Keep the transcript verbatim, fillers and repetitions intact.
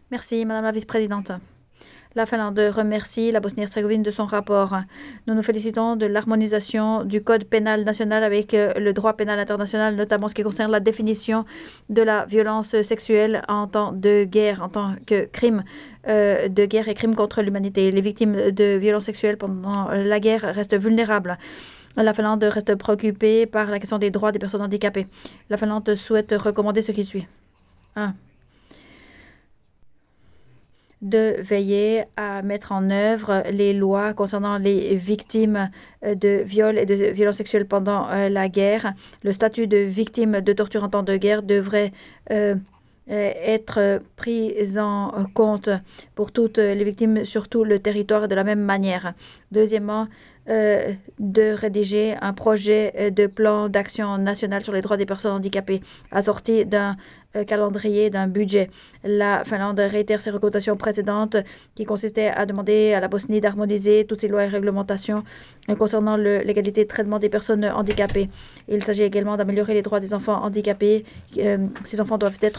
Merci, Madame la Vice-présidente. La Finlande remercie la Bosnie-Herzégovine de son rapport. Nous nous félicitons de l'harmonisation du code pénal national avec euh, le droit pénal international, notamment ce qui concerne la définition de la violence sexuelle en temps de guerre, en tant que crime euh, de guerre et crime contre l'humanité. Les victimes de violences sexuelles pendant la guerre restent vulnérables. La Finlande reste préoccupée par la question des droits des personnes handicapées. La Finlande souhaite recommander ce qui suit. un de veiller à mettre en œuvre les lois concernant les victimes de viols et de violences sexuelles pendant euh, la guerre. Le statut de victime de torture en temps de guerre devrait euh, être pris en compte pour toutes les victimes sur tout le territoire de la même manière. Deuxièmement, euh, de rédiger un projet de plan d'action national sur les droits des personnes handicapées assorti d'un euh, calendrier, d'un budget. La Finlande réitère ses recommandations précédentes qui consistaient à demander à la Bosnie d'harmoniser toutes ses lois et réglementations euh, concernant l'égalité de traitement des personnes handicapées. Il s'agit également d'améliorer les droits des enfants handicapés. Euh, ces enfants doivent être